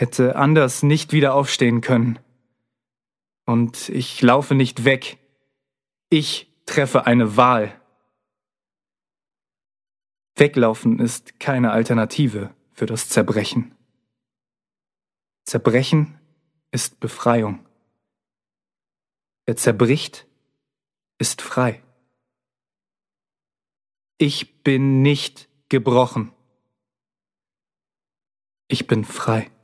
hätte anders nicht wieder aufstehen können. Und ich laufe nicht weg. Ich treffe eine Wahl. Weglaufen ist keine Alternative für das Zerbrechen. Zerbrechen ist Befreiung. Wer zerbricht, ist frei. Ich bin nicht gebrochen. Ich bin frei.